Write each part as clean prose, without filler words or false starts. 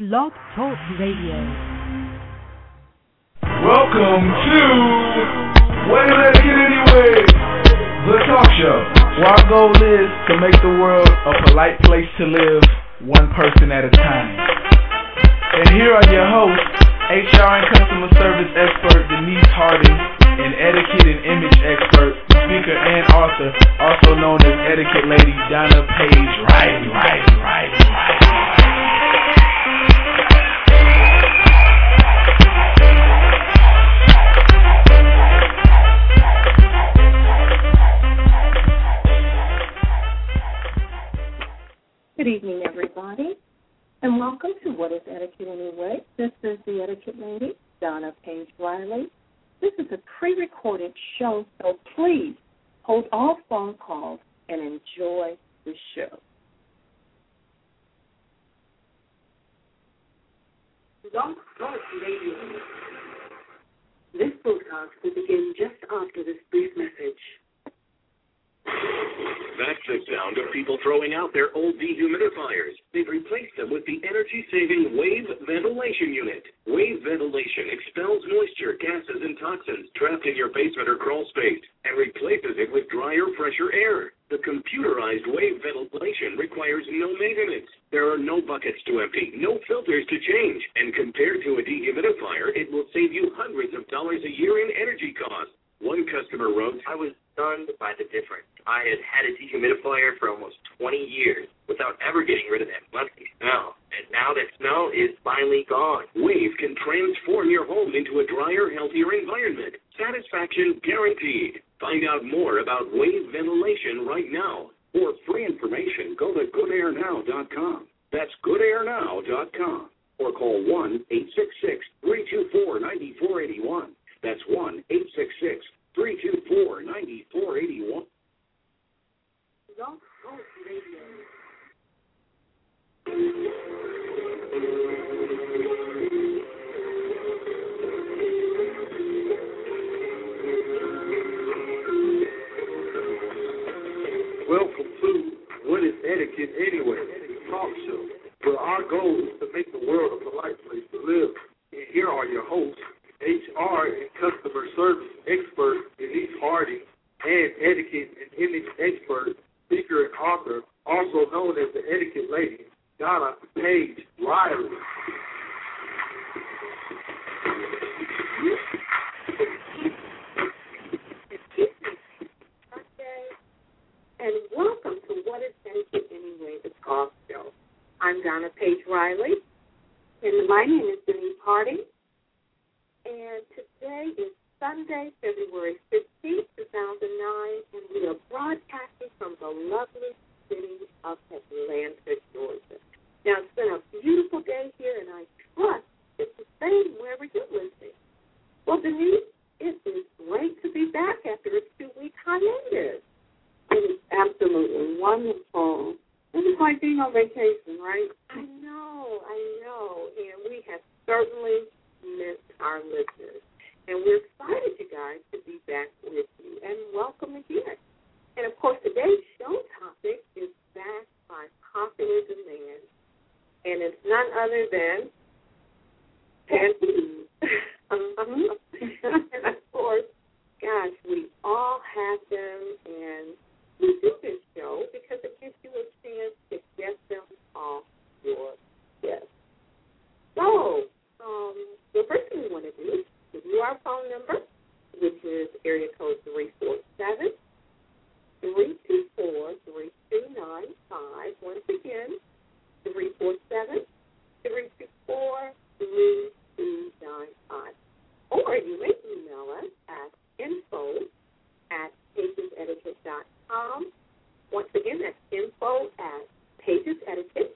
Blog Talk Radio. Welcome to What Is Etiquette Anyway? The talk show, where our goal is to make the world a polite place to live, one person at a time. And here are your hosts, HR and customer service expert Denise Harding, and etiquette and image expert, speaker and author, also known as Etiquette Lady Donna Paige Riley. Good evening, everybody, and welcome to What is Etiquette Anyway? This is the Etiquette Lady, Donna Paige Riley. This is a pre-recorded show, so please hold all phone calls and enjoy the show. Blog Talk Radio. This broadcast will begin just after this brief message. That's the sound of people throwing out their old dehumidifiers. They've replaced them with the energy-saving Wave Ventilation Unit. Wave Ventilation expels moisture, gases, and toxins trapped in your basement or crawl space and replaces it with drier, fresher air. The computerized Wave Ventilation requires no maintenance. There are no buckets to empty, no filters to change, and compared to a dehumidifier, it will save you hundreds of dollars a year in energy costs. One customer wrote, I was stunned by the difference. I had had a dehumidifier for almost 20 years without ever getting rid of that musty smell. And now that smell is finally gone. Wave can transform your home into a drier, healthier environment. Satisfaction guaranteed. Find out more about Wave Ventilation right now. For free information, go to goodairnow.com. That's goodairnow.com. Or call 1-866-324-9481. That's 1-866-324-9481. Blog Talk Radio. Welcome to What is Etiquette Anyway? The talk show, where our goal is to make the world a polite place to live. And here are your hosts, HR and customer service expert Denise Harding, and etiquette and image expert, speaker and author, also known as the Etiquette Lady, Donna Paige Riley. And welcome to What is Etiquette Anyway, the talk show. I'm Donna Paige Riley, and my name is Denise Harding. And today is Sunday, February 15th, 2009, and we are broadcasting from the lovely city of Atlanta, Georgia. Now, it's been a beautiful day here, and I trust it's the same wherever you're listening. Well, Denise, it is great to be back after a 2-week hiatus. It is absolutely wonderful. This is like being on vacation, right? I know, and we have certainly missed our listeners. And we're excited, you guys, to be back with you. And welcome again. And, of course, today's show topic is backed by popular demand. And it's none other than tattoos. And, of course, gosh, we all have them. And we do this show because it gives you a chance to get them off your chest. So, the first thing we want to do is give you our phone number, which is area code 347-324-3295. Once again, 347-324-3295. Or you may email us at info@pagesetiquette.com. Once again, that's info@pagesetiquette,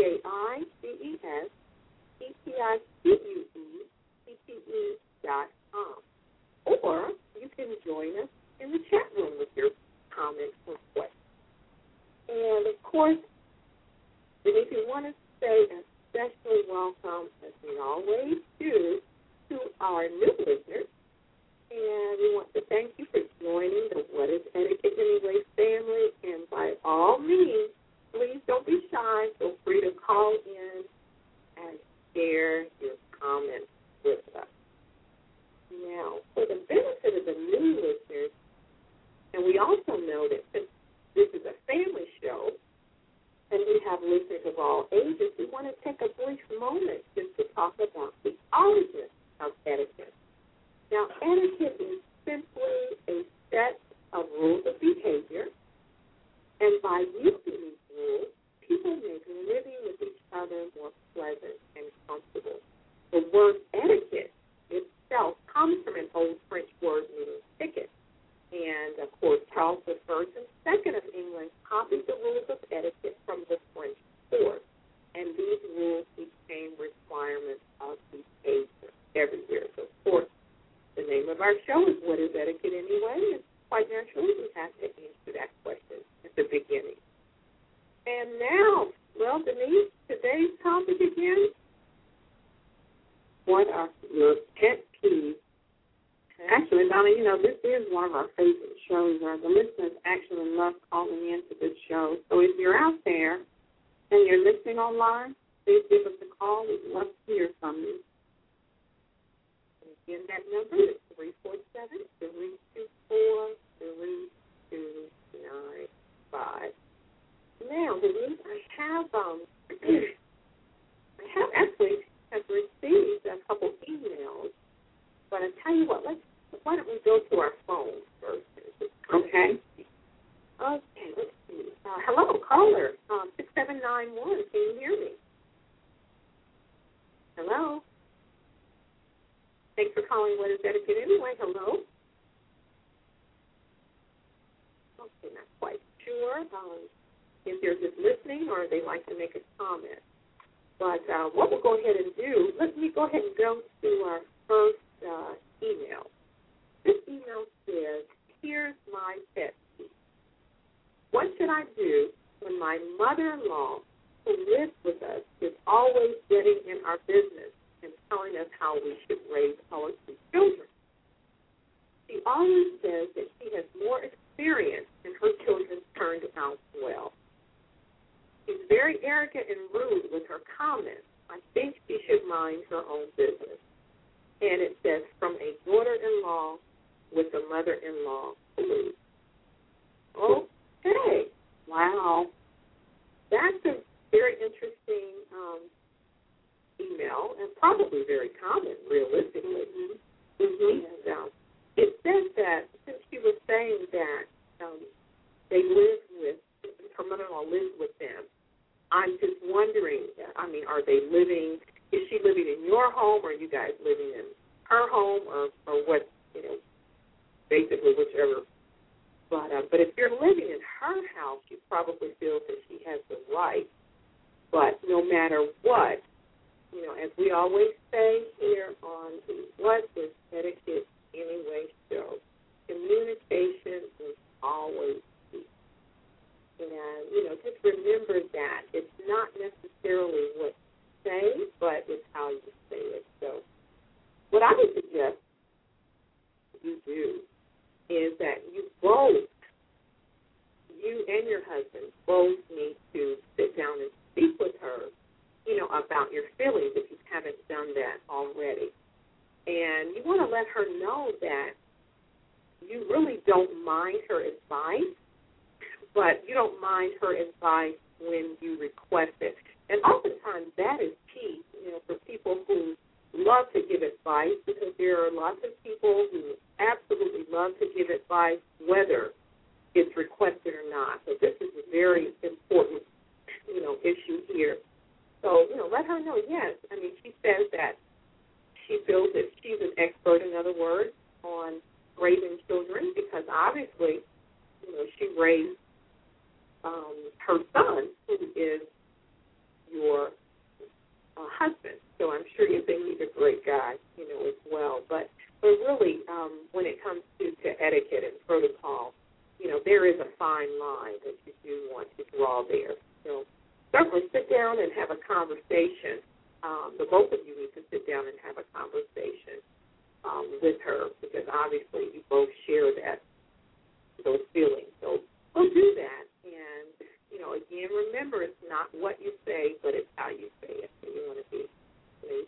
PAIGESETIQUE.com. Or you can join us in the chat room with your comments or questions. And, of course, if you want to say a special welcome, as we always do, to our new listeners. And we want to thank you for joining the What is Etiquette Anyway family. And by all means, please don't be shy. Feel free to call in as share your comments with us. Now, for the benefit of the new listeners, and we also know that since this is a family show and we have listeners of all ages, we want to take a brief moment just to talk about the origin of etiquette. Now, etiquette is simply a set of rules of behavior, and by using these rules, people make living with each other more pleasant and comfortable. The word etiquette itself comes from an old French word meaning ticket. And, of course, Charles I and II of England copied the rules of etiquette from the French court, and these rules became requirements of behavior everywhere. So, of course, the name of our show is What is Etiquette Anyway? And quite naturally, we have to answer that question at the beginning. And now, well, Denise, today's topic again, what are your pet peeves? Actually, Donna, this is one of our favorite shows. The listeners actually love calling into this show. So if you're out there and you're listening online, please give us a call. We'd love to hear from you. And again, that number is 347-324-3295. Now, Denise, I have received a couple emails, but I tell you what, why don't we go to our phone first? Okay. Okay, let's see. Hello, caller, 6791. Can you hear me? Hello. Thanks for calling What is Etiquette Anyway. Hello. Okay, not quite sure if they're just listening or they like to make a comment. But what we'll go ahead and do, let me go ahead and go to our first email. This email says, here's my pet peeve. What should I do when my mother-in-law, who lives with us, is always getting in our business and telling us how we should raise our two children? She always says that she has more experience and her children turned out well. She's very arrogant and rude with her comments. I think she should mind her own business. And it says, from a daughter-in-law with a mother-in-law. Okay. Wow. That's a very interesting email and probably very common, realistically. Mm-hmm. And it says that since she was saying that they live with, her mother-in-law lives with them, I'm just wondering, are they living, is she living in your home, or are you guys living in her home, or what, basically whichever. But if you're living in her house, you probably feel that she has the right. But no matter what, as we always say here on the What is Etiquette Anyway show, communication is always key. And, just remember that it's not necessarily what you say, but it's how you say it. So what I would suggest you do is that you and your husband both need to sit down and speak with her, about your feelings if you haven't done that already. And you want to let her know that you really don't mind her advice, but you don't mind her advice when you request it. And oftentimes that is key, for people who love to give advice, because there are lots of people who absolutely love to give advice, whether it's requested or not. So this is a very important, issue here. So, let her know, yes. She says that she feels that she's an expert, in other words, on raising children, because obviously, she raised her son, who is your husband. So I'm sure you think he's a great guy, as well. But really, when it comes to etiquette and protocol, there is a fine line that you do want to draw there. So certainly sit down and have a conversation. The both of you need to sit down and have a conversation with her, because obviously you both share those feelings. So we'll do that. And, again, remember, it's not what you say, but it's how you say it. So you want to be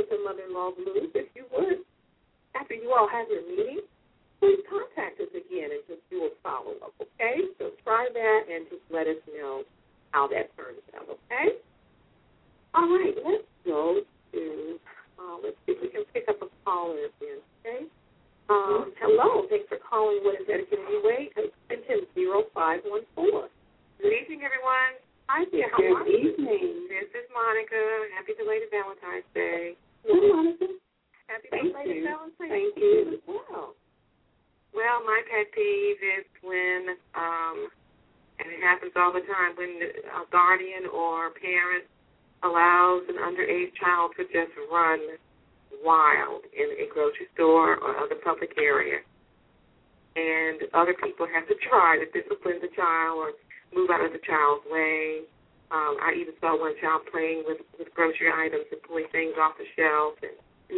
with the mother-in-law blues, if you would, after you all have your meeting, please contact us again and just do a follow-up, okay? So try that and just let us know how that turns out, okay? All right, let's go to, let's see if we can pick up a caller again, okay? Hello, thanks for calling What is Etiquette Anyway? Extension 0514. Good evening, everyone. Hi there, how are you? Good evening. This is Monica. Happy belated Valentine's Day. Hey, Monica. Happy Thank belated you. Valentine's Thank Day. you as well. Well, my pet peeve is when, and it happens all the time, when a guardian or parent allows an underage child to just run wild in a grocery store or other public area. And other people have to try to discipline the child or move out of the child's way. I even saw one child playing with grocery items and pulling things off the shelf. And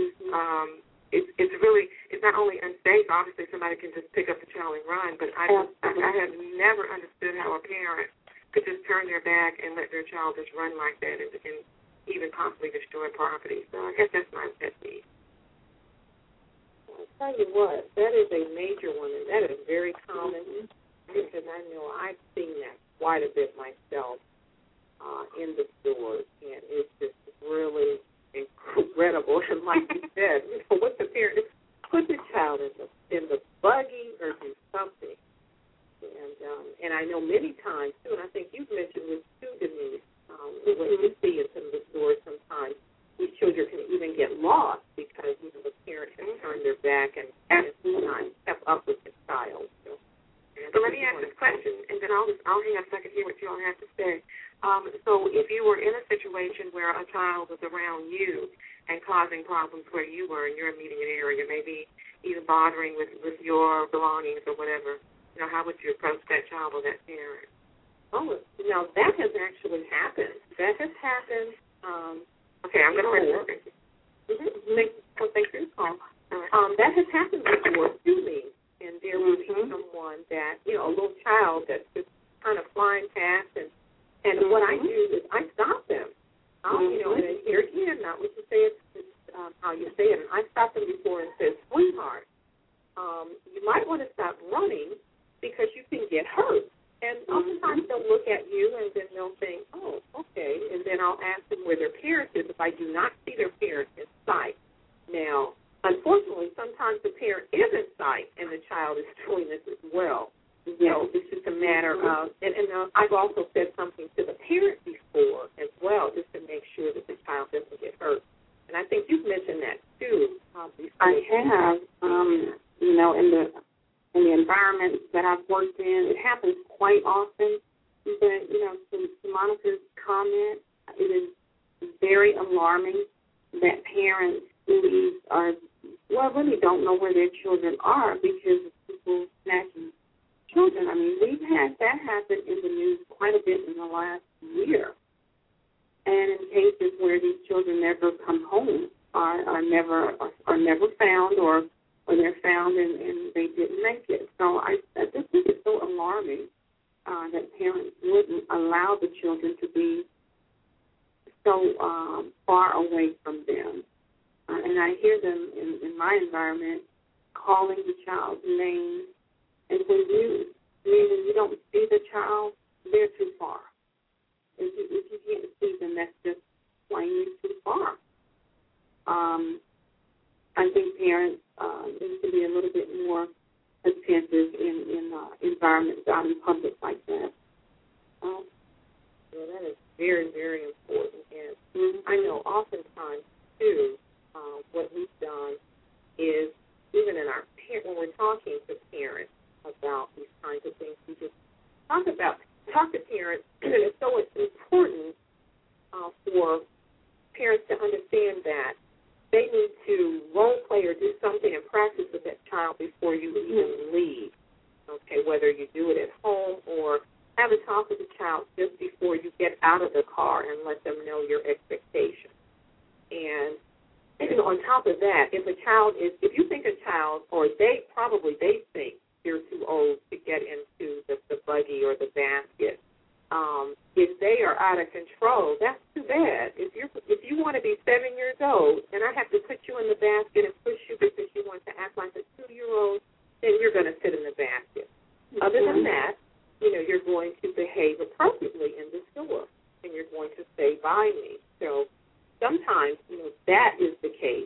it's not only unsafe. Obviously, somebody can just pick up the child and run. But I have never understood how a parent could just turn their back and let their child just run like that and even possibly destroy property. So I guess that's my pet peeve. I'll tell you what, that is a major one, and that is very common because I know I've seen that quite a bit myself in the stores, and it's just really incredible. And like you said, what the parent put the child in the buggy or do something. And I know many times too, and I think you've mentioned this too, Denise. What you see in some of the stores sometimes, these children can even get lost because the parent has turned their back and not kept up with the child. So let me ask this question, and then I'll hang up so I can hear what you all have to say. So if you were in a situation where a child was around you and causing problems where you were in your immediate area, maybe even bothering with your belongings or whatever, how would you approach that child or that parent? Oh, now that has actually happened. That has happened. Okay, I'm going to press it. Thanks for your call. That has happened before to me, and there will be someone that, a little child that's just kind of flying past, and what I do is I stop them. And here again, not what you say, it's how you say it. And I stopped them before and said, sweetheart, you might want to stop running because you can get hurt. And oftentimes they'll look at you and then they'll think, oh, okay. And then I'll ask them where their parent is if I do not see their parent in sight. Now, unfortunately, sometimes the parent is in sight and the child is doing this as well. So it's just a matter of, and I've also said something to the parent before as well, just to make sure that the child doesn't get hurt. And I think you've mentioned that too. I have, in the environment that I've worked in, it happens quite often. But, to Monica's comment, it is very alarming that parents really don't know where their children are because of people snatching children. I mean, we've had that happen in the news quite a bit in the last year. And in cases where these children never come home, are never found, or they're found and they didn't make it. So I just think it's so alarming that parents wouldn't allow the children to be so far away from them. And I hear them in my environment calling the child's name. And when you don't see the child, they're too far. If you can't see them, that's just plainly too far. I think parents need to be a little bit more attentive in environments out in public like that. That is very, very important. And I know oftentimes, too, what we've done is, even in when we're talking to parents about these kinds of things, we just talk to parents, and it's so important for parents to understand that they need to role play or do something and practice with that child before you even leave. Okay, whether you do it at home or have a talk with the child just before you get out of the car and let them know your expectations. And on top of that, if you think a child, or they think you're too old to get into the buggy or the basket, if they are out of control, that's too bad. If you want to be 7 years old and I have to put you in the basket and push you because you want to act like a 2-year-old, then you're going to sit in the basket. Mm-hmm. Other than that, you're going to behave appropriately in the store and you're going to stay by me. So sometimes, that is the case.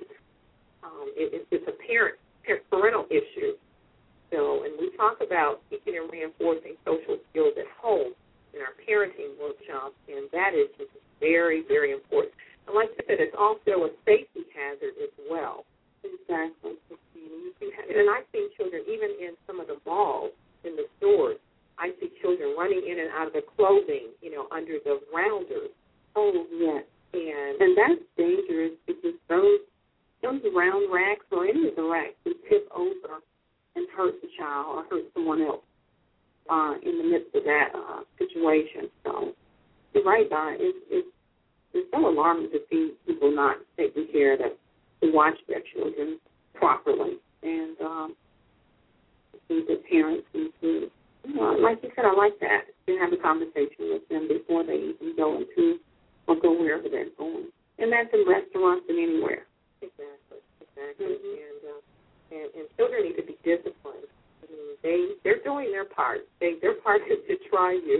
It's a parental issue. So, and we talk about teaching and reinforcing social skills at home in our parenting workshops, and that is just very, very important. And like I said, it's also a safety hazard as well. Exactly. And I've seen children, even in some of the malls, in the stores, I see children running in and out of the clothing, under the rounders. Oh, yes. And that's dangerous because those round racks or any of the racks can tip over and hurt the child or hurt someone else in the midst of that situation. So you're right, Don. It's so alarming to see people not taking care to watch their children properly. And I think the parents need to, like you said, I like that, to have a conversation with them before they even go into or go wherever they're going. And that's in restaurants and anywhere. Exactly. Mm-hmm. And children need to be disciplined. I mean, they're doing their part. Their part is to try you.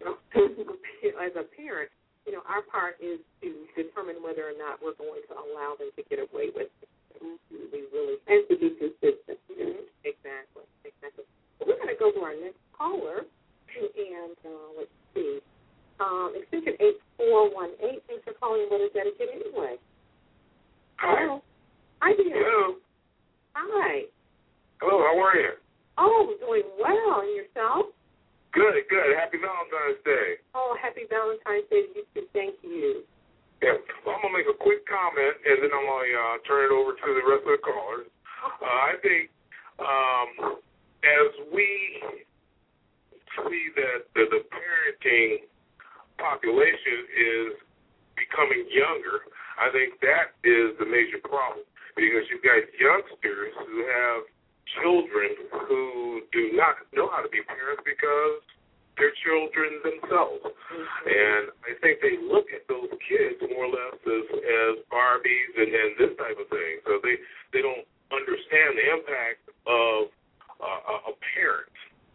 As a parent, our part is to determine whether or not we're going to allow them to get away with it. And to be consistent. Mm-hmm. Exactly. Well, we're going to go to our next caller, and let's see. Extension 8418. Thanks for calling What is Etiquette Anyway? Hi. Hi, dear. Hello. Hi. Hello, how are you? Oh, doing well. And yourself? Good. Happy Valentine's Day. Oh, happy Valentine's Day to you too. Thank you. Yeah, well, I'm going to make a quick comment, and then I'm going to turn it over to the rest of the callers. I think as we see that the parenting population is becoming younger, I think that is the major problem, because you've got youngsters who have children who do not know how to be parents because they're children themselves. Mm-hmm. And I think they look at those kids more or less as Barbies and this type of thing. So they don't understand the impact of a parent.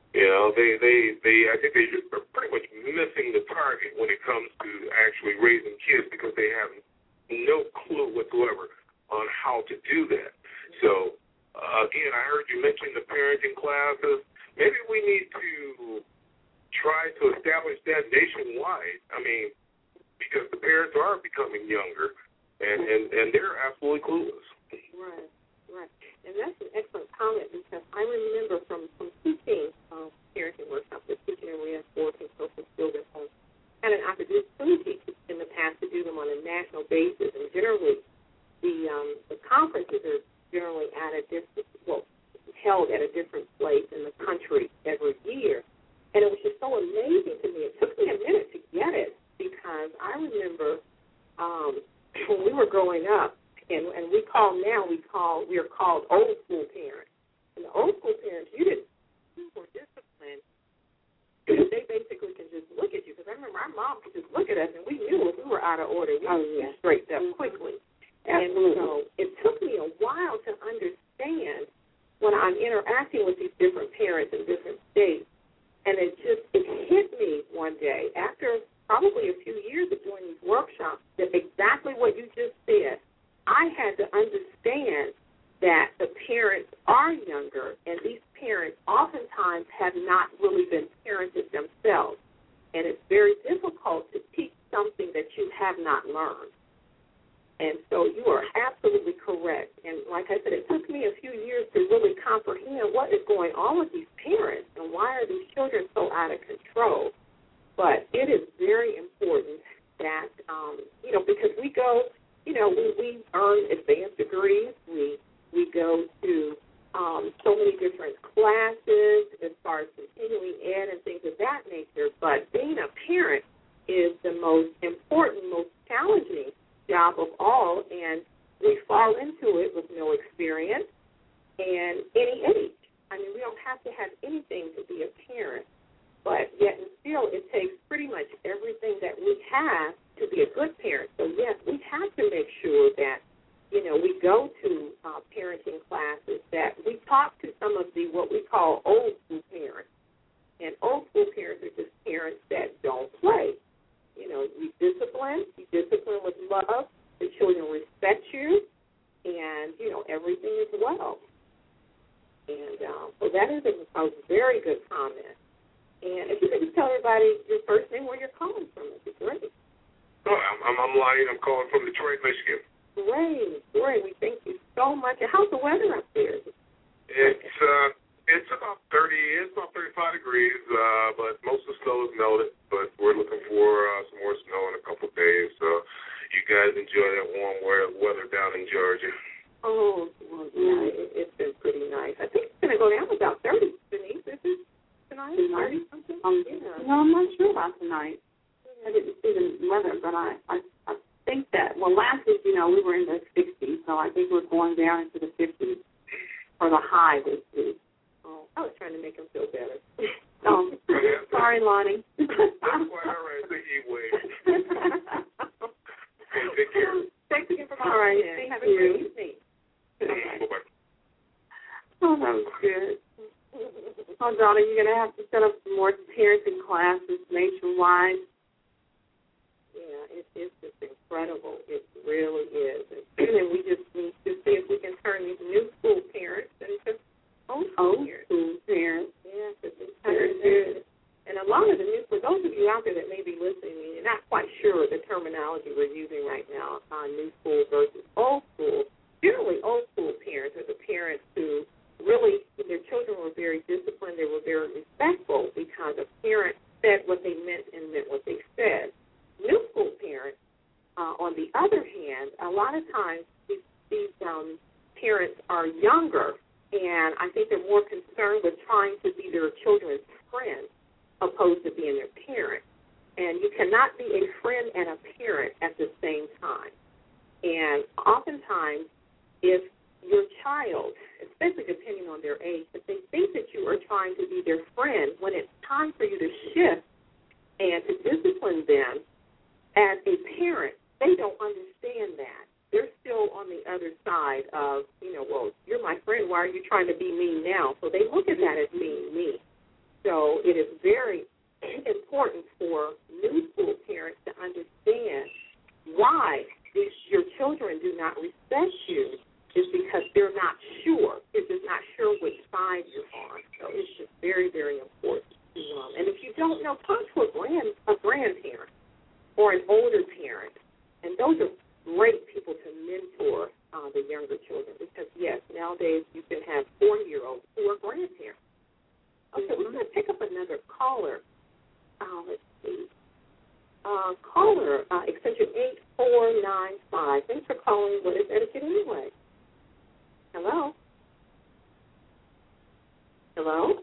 I think they are pretty much missing the target when it comes to actually raising kids, because they have no clue whatsoever on how to do that. So, again, I heard you mention the parenting classes. Maybe we need to try to establish that nationwide. I mean, because the parents are becoming younger, and they're absolutely clueless. Right. And that's an excellent comment, because I remember from teaching parenting workshops, teaching and reinforcing social skills at home, had an opportunity in the past to do them on a national basis, and generally the conferences are generally held at a different place in the country every year. And it was just so amazing to me. It took me a minute to get it, because I remember when we were growing up, and we are called old school parents. And the old school parents, you were disciplined. They basically can just look at you, because I remember our mom could just look at us, and we knew if we were out of order, we would straighten up quickly. And so it took me a while to understand when I'm interacting with these different parents in different states. And it hit me one day, after probably a few years of doing these workshops, that exactly what you just said. I had to understand that the parents are younger, and these parents oftentimes have not really been parented themselves. And it's very difficult to teach something that you have not learned. And so you are absolutely correct. And like I said, it took me a few years to really comprehend what is going on with these parents and why are these children so out of control. But it is very important that, because we go, we earn advanced degrees. We go to so many different classes as far as continuing ed and things of that nature. But being a parent is the most important, most challenging job of all, and we fall into it with no experience and any age. I mean, we don't have to have anything to be a parent, but yet and still it takes pretty much everything that we have to be a good parent. So, yes, we have to very good comment. And if you could just tell everybody your first name, where you're calling from, it'd be great. Oh, I'm Lonnie. I'm calling from Detroit, Michigan. Great. We thank you so much. And how's the weather up there? It's about 35 degrees, but most of the snow is melted. But we're looking for some more snow in a couple of days. So you guys enjoy that warm weather down in Georgia. Oh, well, yeah, it's been pretty nice. I think it's going to go down about 30, Denise. Is it tonight? 30 something? Yeah. No, I'm not sure about tonight. I didn't see the weather, but I think that, well, last week, we were in the 60s, so I think we're going down into the 50s for the high this week. Oh, I was trying to make him feel better. Oh, sorry, Lonnie. That's quite all right. The heat wave. Take care. Thanks again for calling. All right. Have a great evening. Bye-bye. Oh, that was good. Oh, Donna, you're going to have to set up some more parenting classes nationwide. Yeah, it's just incredible. It really is. And we just need to see if we can turn these new school parents into old school parents. Yeah, because it's very good. And a lot of the new, for those of you out there that may be listening, and you're not quite sure of the terminology we're using right now on new school versus old school, generally old school parents are the parents who really, their children were very disciplined, they were very respectful because a parent said what they meant and meant what they said. New school parents, on the other hand, a lot of times these parents are younger, and I think they're more concerned with trying to be their children's friend opposed to being their parent. And you cannot be a friend and a parent at the same time. And oftentimes, if your child, especially depending on their age, if they think that you are trying to be their friend, when it's time for you to shift and to discipline them as a parent, they don't understand that. They're still on the other side of, well, you're my friend, why are you trying to be mean now? So they look at that as being mean. So it is very important for new school parents to understand why your children do not respect you is because they're not sure. They're just not sure which side you're on. So it's just very, very important. And if you don't know, talk to a grandparent or an older parent. And those are great people to mentor the younger children because, yes, nowadays you can have 40-year-olds who are grandparents. Okay, we're going to pick up another caller. Let's see. Caller, extension 8495. Thanks for calling. What is etiquette anyway? Hello? Hello?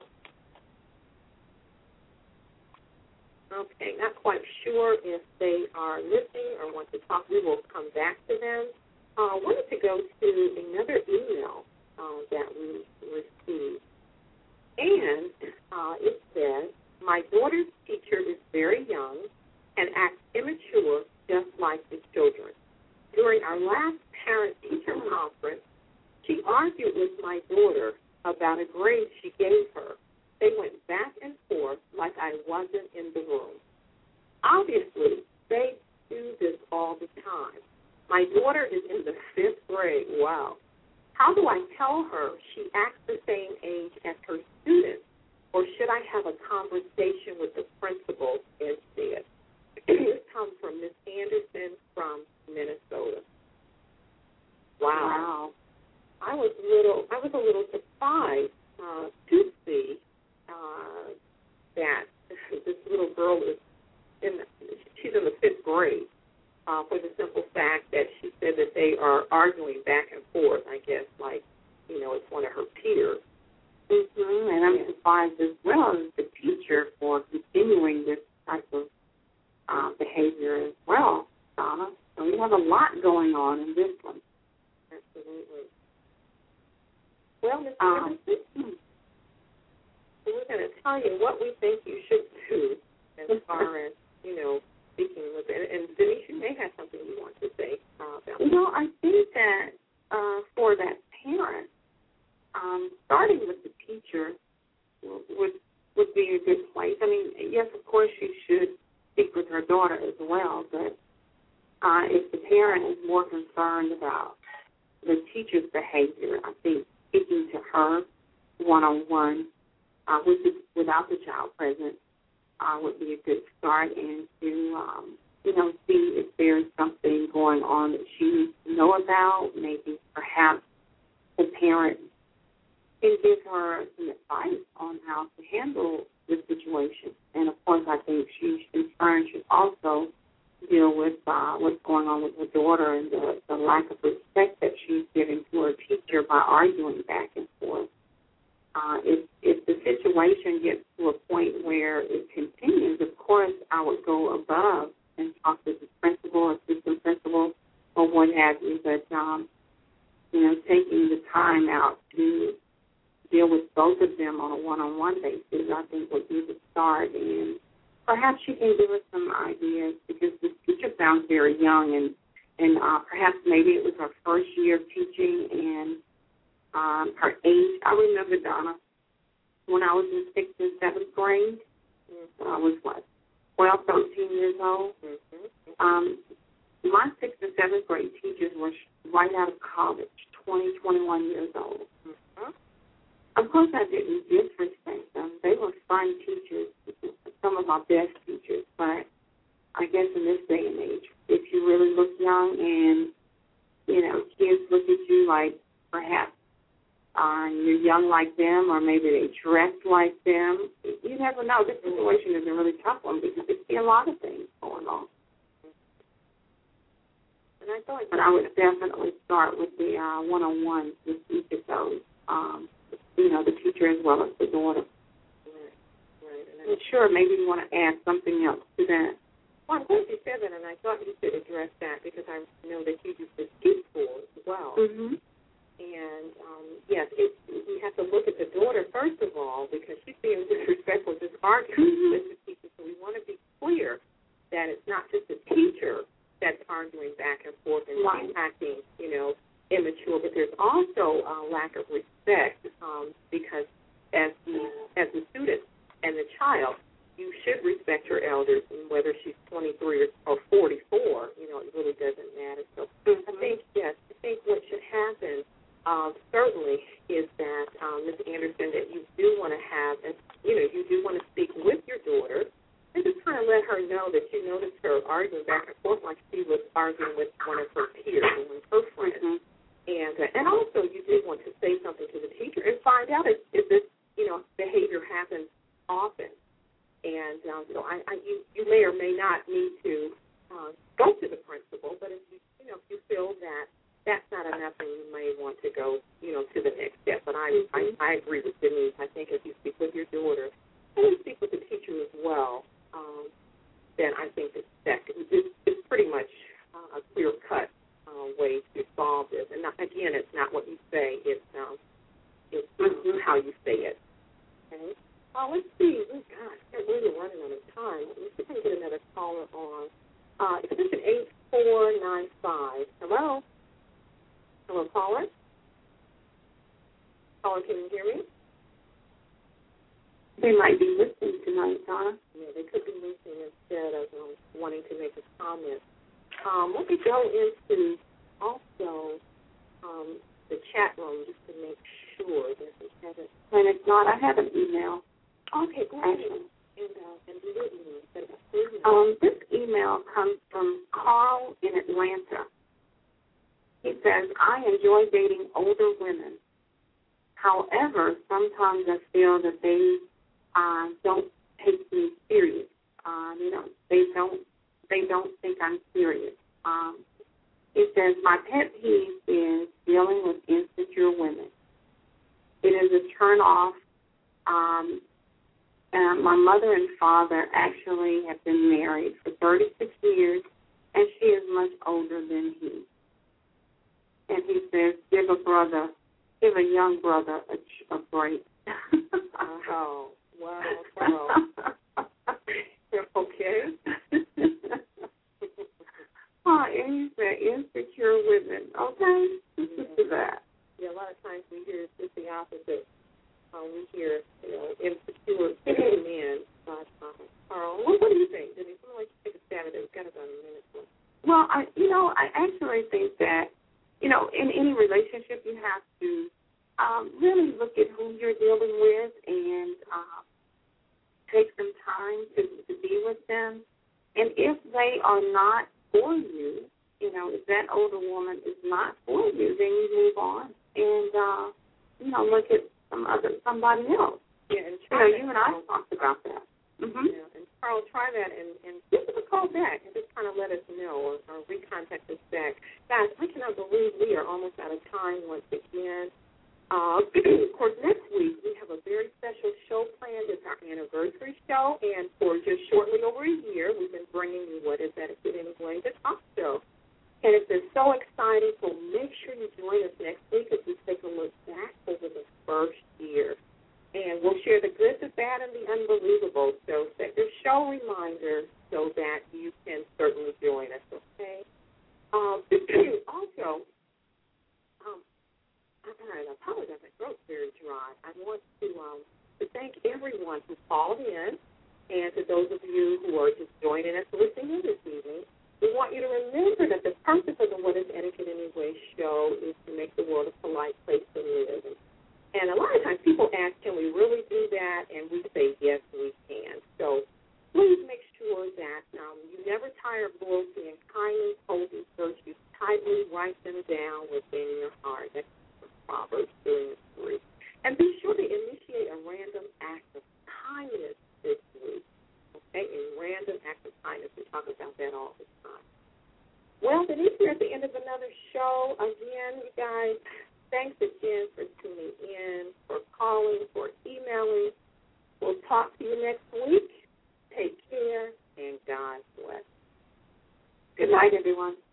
Okay, not quite sure if they are listening or want to talk. We will come back to them. I wanted to go to another email that we received. And it says, my daughter's teacher is very young and acts immature just like the children. During our last parent-teacher conference, she argued with my daughter about a grade she gave her. They went back and forth like I wasn't in the room. Obviously, they do this all the time. My daughter is in the 5th grade. Wow. How do I tell her she acts the same age as her students, or should I have a conversation with the principal instead? This comes from Ms. Anderson from Minnesota. Wow. I was a little surprised to see that this little girl she's in the 5th grade. For the simple fact that she said that they are arguing back and forth, I guess, like, it's one of her peers. Mm-hmm. And I'm surprised as well as the teacher for continuing this type of behavior as well, Donna. So we have a lot going on in this one. Absolutely. Well, Ms. Anderson, we're going to tell you what we think you should do as far as, speaking with it. And Denise, you may have something you want to say about that. I think that for that parent, starting with the teacher would be a good place. I mean, yes, of course, she should speak with her daughter as well, but if the parent is more concerned about the teacher's behavior, I think speaking to her one-on-one without the child present would be a good start, and to see if there's something going on that she needs to know about. Maybe perhaps the parent can give her some advice on how to handle the situation. And, of course, I think she, in turn, should also deal with what's going on with her daughter and the lack of respect that she's giving to her teacher by arguing back and forth. If the situation gets to a point where it continues, of course, I would go above and talk to the principal, assistant principal, or what have you. But, taking the time out to deal with both of them on a one-on-one basis, I think would be the start. And perhaps she can give us some ideas, because the teacher sounds very young, and perhaps maybe it was her first year of teaching, and her age. I remember, Donna, when I was in 6th and 7th grade, I was, 12, 13 years old. My 6th and 7th grade teachers were right out of college, 20, 21 years old. Of course, I didn't disrespect them. They were fine teachers, some of my best teachers. But I guess in this day and age, if you really look young and, kids look at you like perhaps you're young like them, or maybe they dress like them, you never know. This situation is a really tough one, because you see a lot of things going on. And I thought, but I would definitely start with the one-on-one with each of those. The teacher as well as the daughter. Right. And sure, maybe you want to add something else to that. Well, I'm glad you said that, and I thought you should address that, because I know that you used to teach school as well. Mm-hmm. And, yes, we have to look at the daughter, first of all, because she's being disrespectful, just arguing with the teacher. So we want to be clear that it's not just the teacher that's arguing back and forth and acting, immature, but there's also a lack of respect, because as the student and the child, you should respect your elders, and whether she's 23 or 44, it really doesn't matter. So I think what should happen certainly is that, Ms. Anderson, that you do want to have, and you do want to speak with your daughter, and just kind of let her know that you noticed her arguing back and forth like she was arguing with one of her peers and one of her friends. Mm-hmm. And also you did want to say something to the teacher and find out if this, behavior happens often. And so you may or may not need to go to the principal, but if you feel that that's not enough, then you may want to go, to the next step. But I agree with Denise. I think if you speak with your daughter and you speak with the teacher as well, then I think that it's pretty much a clear-cut way to solve this. And again, it's not what you say; it's how you say it. Okay. Let's see. Oh gosh, we're really running out of time. Let's see if I can get another caller on. Extension 8495. Hello. Hello, caller. Caller, can you hear me? They might be listening tonight, Donna. Yeah, they could be listening instead of wanting to make a comment. Let me go into also the chat room just to make sure that we haven't. And if not, I have an email. Okay, great. And do your email. This email comes from Carl in Atlanta. He says, I enjoy dating older women. However, sometimes I feel that they don't take me serious. They don't think I'm serious. It says, my pet peeve is dealing with insecure women. It is a turn off. And my mother and father actually have been married for 36 years, and she is much older than he. And he says, give a young brother a break. Oh, wow. Okay. And he said, insecure women. Okay, listen to that. Yeah, a lot of times we hear it's the opposite. We hear, insecure men. But, Carl, what do you think? Did someone like to take a stab at it? We've got about a minute left. Well, I actually think that, in any relationship you have to really look at who you're dealing with and take some time to be with them. And if they are not for you, you know, if that older woman is not for you, then you move on and, you know, look at somebody else. Yeah, and you and I talked about that. Mm-hmm. Yeah, and Carl, try that and give us a call back and just kind of let us know or recontact us back. Guys, I cannot believe we are almost out of time once again. Of course, next week we have a very special show planned. It's our anniversary show, and for just shortly over a year, we've been bringing you What Is Etiquette Anyway, the talk show. And it's been so exciting, so make sure you join us next week as we take a look back over the first year. And we'll share the good, the bad, and the unbelievable. So set your show reminder so that you can certainly join us, okay? Also, I apologize, my throat's very dry. I want to thank everyone who called in, and to those of you who are just joining us listening in this evening. We want you to remember that the purpose of the What Is Etiquette Anyway show is to make the world a polite place to live. And a lot of times people ask, can we really do that? And we say, yes, we can. So please make sure that you never tire of loyalty and kindness, hold these virtues tightly, write them down within your heart. That's Proverbs 3:3. And be sure to initiate a random act of kindness this week. Okay, a random act of kindness. We talk about that all the time. Well, Denise, we're at the end of another show. Again, you guys, thanks again for tuning in, for calling, for emailing. We'll talk to you next week. Take care, and God bless. Good night, everyone.